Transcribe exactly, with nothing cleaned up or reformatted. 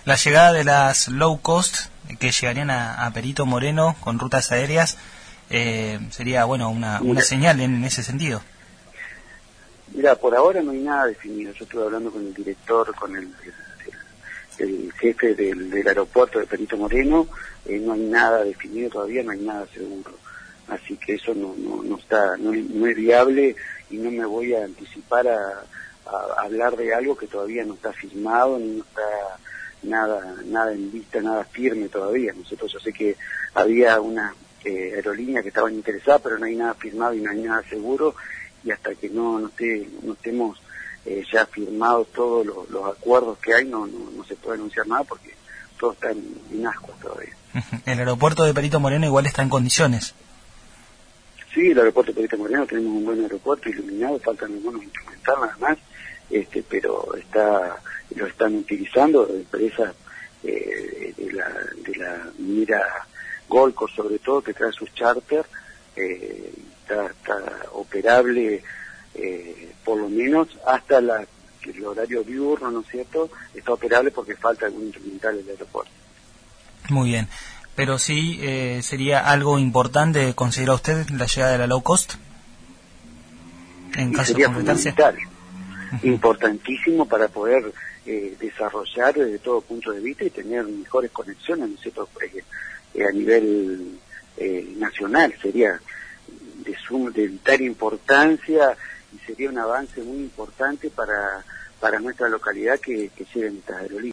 La llegada de las low cost que llegarían a, a Perito Moreno con rutas aéreas eh, sería, bueno, una, una señal en ese sentido. Mira, por ahora no hay nada definido. Yo estuve hablando con el director, con el, el, el jefe del, del aeropuerto de Perito Moreno, eh, no hay nada definido todavía, no hay nada seguro. Así que eso no, no, no está, no, no es viable y no me voy a anticipar a, a hablar de algo que todavía no está firmado, ni no está nada, nada en vista, nada firme todavía. Nosotros, yo sé que había una eh, aerolínea que estaban interesadas, pero no hay nada firmado y no hay nada seguro, y hasta que no, no, esté, no estemos eh, ya firmados todos los, los acuerdos que hay, no, no, no se puede anunciar nada porque todo está en, en ascuas todavía. El aeropuerto de Perito Moreno igual está en condiciones. Sí, el aeropuerto de Perito Moreno, tenemos un buen aeropuerto iluminado, faltan algunos instrumental nada más, este, pero está, lo están utilizando empresas eh, de la, de la minera Golco, sobre todo, que trae sus charters, eh, está, está operable eh, por lo menos hasta la, el horario diurno, ¿no es cierto? Está operable porque falta algún instrumental del aeropuerto. Muy bien. Pero sí, eh, ¿sería algo importante, considera usted, la llegada de la low cost? En y caso sería de concretarse. fundamental, Uh-huh. importantísimo para poder eh, desarrollar desde todo punto de vista y tener mejores conexiones, ¿no es cierto? Eh, eh, a nivel eh, nacional sería de, suma, de vital importancia y sería un avance muy importante para, para nuestra localidad que, que lleguen estas aerolíneas.